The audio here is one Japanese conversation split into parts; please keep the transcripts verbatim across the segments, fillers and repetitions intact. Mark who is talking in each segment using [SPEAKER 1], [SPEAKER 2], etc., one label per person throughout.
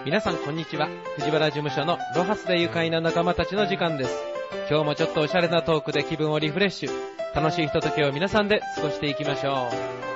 [SPEAKER 1] 皆さんこんにちは。藤原事務所のロハスで愉快な仲間たちの時間です。今日もちょっとおしゃれなトークで気分をリフレッシュ、楽しいひとときを皆さんで過ごしていきましょ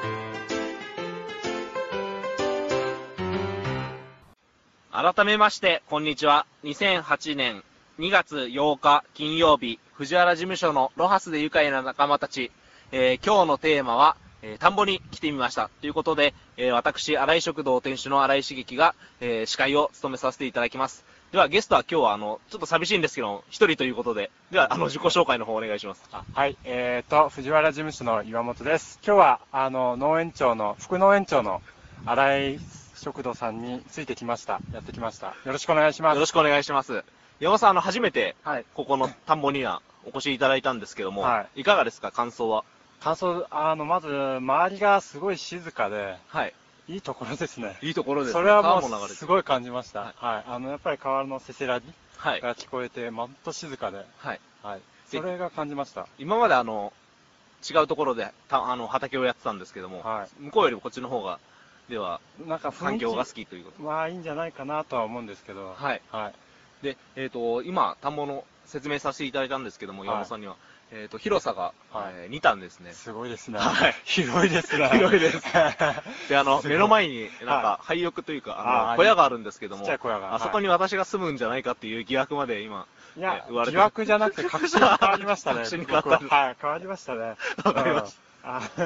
[SPEAKER 2] う。改めましてこんにちは。にせんはちねんにがつようか金曜日、藤原事務所のロハスで愉快な仲間たち、えー、今日のテーマは、えー、田んぼに来てみましたということで、えー、私新井食堂店主の新井茂樹が、えー、司会を務めさせていただきます。ではゲストは今日はあのちょっと寂しいんですけど一人ということで、ではあの自己紹介の方お願いします。
[SPEAKER 3] あはい、えーと藤原事務所の岩本です。今日はあの農園長の副農園長の新井食堂さんについてきました。やってきました。よろしくお願いします。
[SPEAKER 2] よろしくお願いします。山本さん、あの初めてここの田んぼにはお越しいただいたんですけども、はい、いかがですか、感想は。
[SPEAKER 3] 感想、あのまず周りがすごい静かで、はい、いいところですね。
[SPEAKER 2] いいところですね。
[SPEAKER 3] それはもうすごい感じました。はい、はい、あのやっぱり川のせせらぎが聞こえて、まっと静かで、はい、はい、それが感じました。
[SPEAKER 2] 今まであの違うところでたあの畑をやってたんですけども、はい、向こうよりもこっちの方がではなんか環境が好きということ。
[SPEAKER 3] まあいいんじゃないかなとは思うんですけど、
[SPEAKER 2] はい、はい。で、えっと今田んぼの説明させていただいたんですけども、山本さんには。えっと、広さが、はい、えー、にたんですね。
[SPEAKER 3] すごいですね。はい。広いですね。
[SPEAKER 2] 広いです。で、あの、目の前に、なんか、廃屋というか、あの、小屋があるんですけども、
[SPEAKER 3] ちっちゃい小屋が。
[SPEAKER 2] あそこに私が住むんじゃないかっていう疑惑まで今、
[SPEAKER 3] いや、言われて疑惑じゃなくて確信に変わりましたね。
[SPEAKER 2] 確信に変わった。
[SPEAKER 3] はい、変わりましたね。
[SPEAKER 2] わかりました。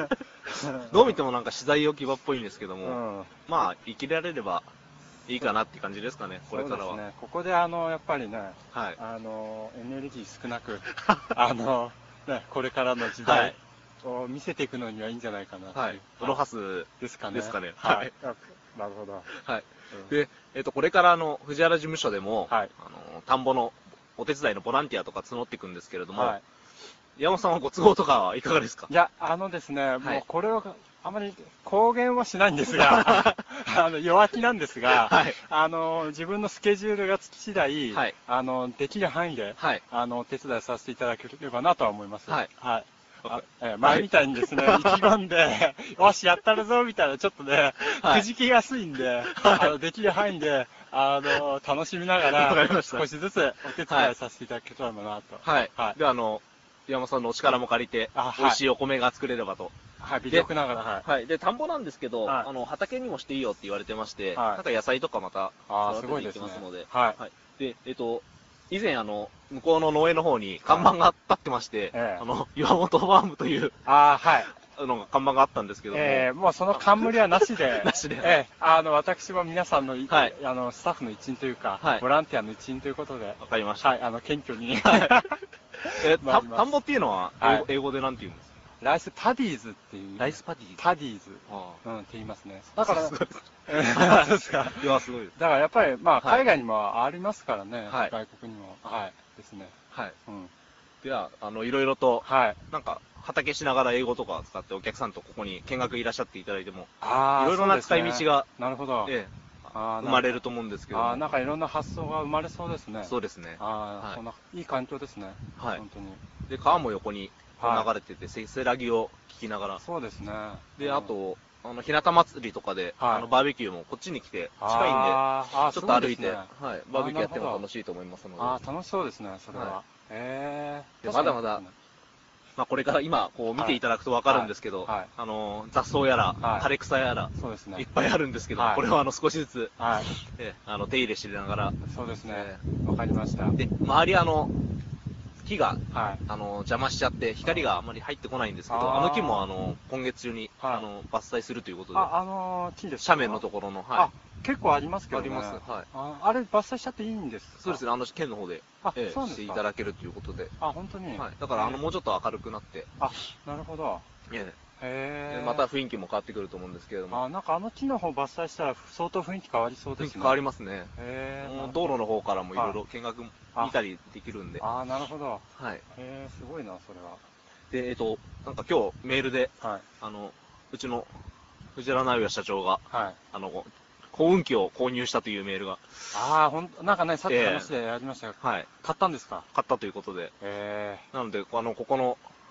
[SPEAKER 2] どう見てもなんか資材置き場っぽいんですけども、まあ、生きられれば、いいかなって感じですかね、これからは。
[SPEAKER 3] そうですね。ここであの、やっぱりね、はい、あの、エネルギー少なく、あの、ね、これからの時代を見せていくのにはいいんじゃないかなという。はい。
[SPEAKER 2] ロハスですかね。
[SPEAKER 3] ですかね。はい。なるほど。
[SPEAKER 2] はい。で、えっと、これからあの、藤原事務所でも、はい、あの、田んぼのお手伝いのボランティアとか募っていくんですけれども、はい、山本さんはご都合とかはいかがですか？
[SPEAKER 3] いや、あのですね、もうこれを、あまり公言はしないんですが、あの弱気なんですが、はい、あの自分のスケジュールがつき次第、はい、あのできる範囲で、はい、あのお手伝いさせていただければなとは思います。はい。はい。え前みたいにですね、意気込んで、よし、やったるぞみたいな、ちょっとね、くじきやすいんで、あのできる範囲で、あの楽しみながら、少しずつお手伝いさせていただければなと。
[SPEAKER 2] はい。はい。で、あの、山本さんのお力も借りて、美味しいお米が作れればと。
[SPEAKER 3] はい、微力ながら。
[SPEAKER 2] はい。で、田んぼなんですけど、あの、畑にもしていいよって言われてまして、なんか野菜とかまた、育てていきますので。はい。で、えっと、以前あの、向こうの農園の方に看板が立ってまして、あの、岩本ファームという、あはい。あの、看板があったんですけども。
[SPEAKER 3] ええ、もうその冠はなしで。
[SPEAKER 2] なしで。
[SPEAKER 3] ええ、あの、私も皆さんの、はい。あの、スタッフの一員というか、はい。ボランティアの一員ということで。
[SPEAKER 2] わかりました。
[SPEAKER 3] はい、あの、謙虚に。
[SPEAKER 2] え、田んぼっていうのは、英語でなんて言うんですか？
[SPEAKER 3] ライスパディーズっていう。
[SPEAKER 2] ライスパディーズ
[SPEAKER 3] パディーズ。うん、って言いますね。
[SPEAKER 2] だから、そうですか。いや、すごいです。
[SPEAKER 3] だからやっぱり、まあ、海外にもありますからね。はい。外国にも。はい。ですね。
[SPEAKER 2] はい。うん。では、あの、いろいろと、はい。なんか、畑しながら英語とか使ってお客さんとここに見学いらっしゃっていただいても、ああ、いろいろな使い道が、
[SPEAKER 3] なるほど。
[SPEAKER 2] ええ、生まれると思うんですけど。
[SPEAKER 3] ああ、なんかいろんな発想が生まれそうですね。
[SPEAKER 2] そうですね。
[SPEAKER 3] ああ、そんな、いい環境ですね。はい。本当に。
[SPEAKER 2] で、川も横に流れてて、せせらぎを聞きながら。
[SPEAKER 3] そうですね。
[SPEAKER 2] で、あと、あの、日向祭りとかで、あの、バーベキューもこっちに来て、近いんで、ちょっと歩いて、はい、バーベキューやっても楽しいと思いますので。
[SPEAKER 3] ああ、楽しそうですね、それは。へ
[SPEAKER 2] え。まだまだ、まあこれから今、こう見ていただくとわかるんですけど、あの、雑草やら、枯れ草やら、そうですね。いっぱいあるんですけど、これはあの、少しずつ、はい。え、あの、手入れしてながら。
[SPEAKER 3] そうですね。わかりました。
[SPEAKER 2] で、周りあの、木が、はい、あの邪魔しちゃって光があまり入ってこないんですけど、あの木もあの今月中に、はい、あの伐採するということで、
[SPEAKER 3] あ、あの木です
[SPEAKER 2] か？斜面のところの、はい、あ、
[SPEAKER 3] 結構ありますけどね。
[SPEAKER 2] あります。はい。
[SPEAKER 3] あ、あれ伐採しちゃっていいんですか？
[SPEAKER 2] そうですね。あの県の方で、あ、ええ、していただけるということで。
[SPEAKER 3] あ、本当に。
[SPEAKER 2] はい。だからあのもうちょっと明るくなって。
[SPEAKER 3] あ、なるほど。
[SPEAKER 2] ええ。へえ。また雰囲気も変わってくると思うんですけれども。
[SPEAKER 3] あ、なんかあの木の方伐採したら相当雰囲気変わりそうですね。
[SPEAKER 2] 雰囲気変わりますね。へえ。道路の方からもいろいろ見学見たりできるんで。
[SPEAKER 3] ああ、なるほど。
[SPEAKER 2] はい。
[SPEAKER 3] へえ、すごいな、それは。
[SPEAKER 2] で、えっと、なんか今日メールで、はい、あの、うちの藤原直哉社長が、はい、あの、幸運期を購入したというメールが。
[SPEAKER 3] ああ、ほん、なんかね、さっき話でやりましたよ。はい。買ったんですか？
[SPEAKER 2] 買ったということで。へえ。なので、あの、ここの、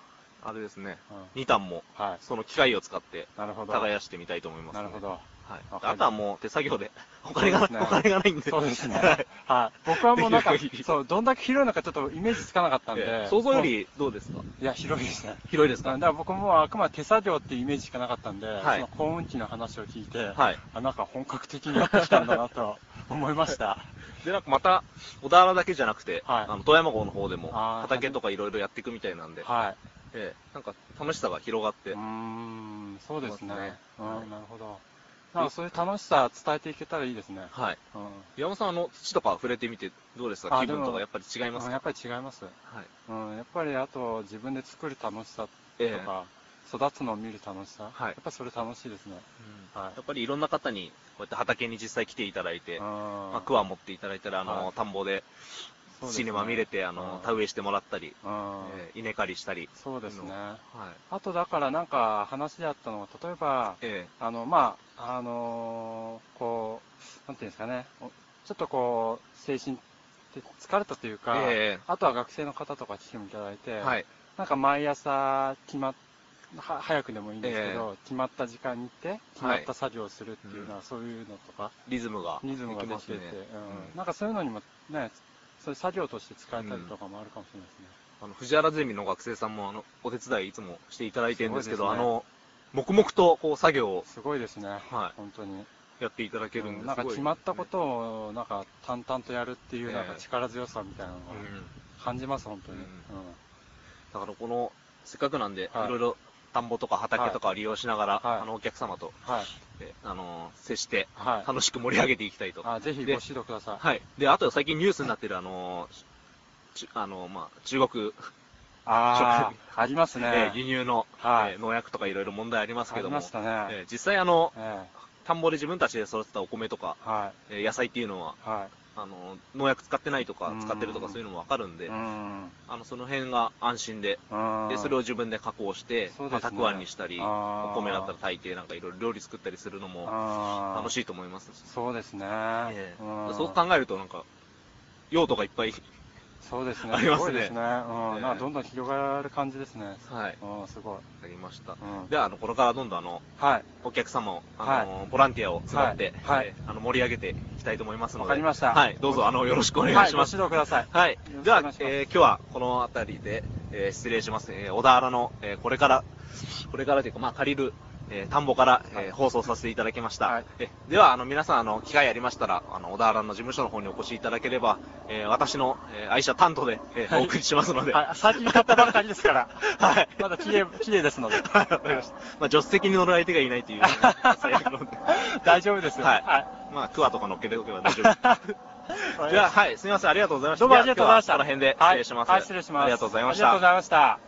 [SPEAKER 2] あれですね、うん、に単も、はい、その機械を使って、
[SPEAKER 3] なるほど。
[SPEAKER 2] 耕してみたいと思います、ね。
[SPEAKER 3] なるほど。
[SPEAKER 2] はい。あとはもう手作業で、お金が、ね、お金がないんで。
[SPEAKER 3] そうですね。はい。僕はもうなんか、そう、どんだけ広いのかちょっとイメージつかなかったんで。
[SPEAKER 2] 想像よりどうですか？
[SPEAKER 3] いや、広いですね。
[SPEAKER 2] 広いですか？
[SPEAKER 3] だから僕もあくまで手作業っていうイメージしかなかったんで、はい、その耕運機の話を聞いて、はい、あ、なんか本格的にやってきたんだなと思いました。
[SPEAKER 2] で、なんかまた、小田原だけじゃなくて、はい、あの、富山号の方でも、畑とかいろいろやっていくみたいなんで、はい。ええ、なんか楽しさが広がって。うー
[SPEAKER 3] ん、そうですね。ねうん、はい、なるほど。なんかそういう楽しさ伝えていけたらいいですね。
[SPEAKER 2] はい。うん、岩本さん、あの、土とか触れてみてどうですか？気分とかやっぱり違いますか？
[SPEAKER 3] やっぱり違います。はい。うん、やっぱりあと自分で作る楽しさとか、ええ、育つのを見る楽しさ、はい、やっぱりそれ楽しいですね。
[SPEAKER 2] うん、はい。やっぱりいろんな方にこうやって畑に実際来ていただいて、まあ、桑持っていただいたら、あの、はい、田んぼで、土にまみれて、あの、田植えしてもらったり、えー、稲刈りしたり。
[SPEAKER 3] そうですね。はい。あとだからなんか話であったのは、例えば、ええ、あの、まあ、あのー、こう、なんていうんですかね、ちょっとこう、精神的疲れたというか、ええ、あとは学生の方とか来ていただいて、はい、なんか毎朝決まっは早くでもいいんですけど、ええ、決まった時間に行って、決まった作業をするっていうのは、はい、そういうのとか、
[SPEAKER 2] リズムが。
[SPEAKER 3] リズムができてて、ね、うん、なんかそういうのにもね、そういう作業として使えたりとかもあるかもしれないですね。
[SPEAKER 2] うん、あの、藤原ゼミの学生さんも、あの、お手伝いいつもしていただいてるんですけど、すね、あの、黙々と、こう、作業を。
[SPEAKER 3] すごいですね。はい。本当に。
[SPEAKER 2] やっていただけるんで、
[SPEAKER 3] うん、なんか決まったことを、なんか淡々とやるっていう、なんか力強さみたいなのを感じます、本当に。うん。うん、
[SPEAKER 2] だから、この、せっかくなんで、はい、いろいろ、田んぼとか畑とかを利用しながら、はい、あの、お客様と、はい、えあのー、接して、はい、楽しく盛り上げていきたいと。
[SPEAKER 3] あ、ぜひご指導ください。
[SPEAKER 2] はい。で、あと最近ニュースになってる、あのー、あのー、まあ、中国、
[SPEAKER 3] ああ、ありますね。
[SPEAKER 2] えー、輸入の、はい、えー、農薬とかいろいろ問題ありますけども、
[SPEAKER 3] ありましたね。
[SPEAKER 2] えー、実際あの、えー、田んぼで自分たちで育てたお米とか、はい、えー、野菜っていうのは、はい、あの、農薬使ってないとか、使ってるとかそういうのもわかるんで、んあの、その辺が安心で、で、それを自分で加工して、ね、まあ、たくあんにしたり、お米だったら炊いて、なんかいろいろ料理作ったりするのも楽しいと思います。
[SPEAKER 3] そうですね。
[SPEAKER 2] えー、そう考えるとなんか、用途がいっぱい
[SPEAKER 3] そうですね。
[SPEAKER 2] ありますね。
[SPEAKER 3] すごいですね。うん。えー、なんかどんどん広がる感じですね。
[SPEAKER 2] はい。
[SPEAKER 3] うん、すごい。
[SPEAKER 2] ありました。うん、では、あの、これからどんどんあの、はい。お客様を、あの、はい、ボランティアを募って、はい。えー、あの、盛り上げていきたいと思いますので。
[SPEAKER 3] わかりました。
[SPEAKER 2] はい。どうぞ、あの、よろしくお願いします。はい、ご
[SPEAKER 3] 指導ください。
[SPEAKER 2] はい。では、えー、今日はこの辺りで、えー、失礼します。えー、小田原の、えー、これから、これからというか、まあ、借りる、えー、田んぼから、えー、放送させていただきました。はい、えでは、あの、皆さん、あの、機会ありましたら、あの、小田原の事務所の方にお越しいただければ、えー、私の、えー、愛車担当で、えーはい、お送りしますので。
[SPEAKER 3] はい、最近買ったばっかりですから。はい。まだ綺麗、綺麗ですので。はい、わかりました。
[SPEAKER 2] まあ、助手席に乗る相手がいないという、最悪ので。
[SPEAKER 3] 大丈夫ですよ。
[SPEAKER 2] はい。はい、まあ、クワとか乗っけておけば大丈夫。じゃあ、はい、すみません、ありがとうございました。
[SPEAKER 3] どうもありがとうございました。
[SPEAKER 2] この辺で失礼します。
[SPEAKER 3] はい、はい、失礼します。
[SPEAKER 2] ありがとうございました。
[SPEAKER 3] ありがとうございました。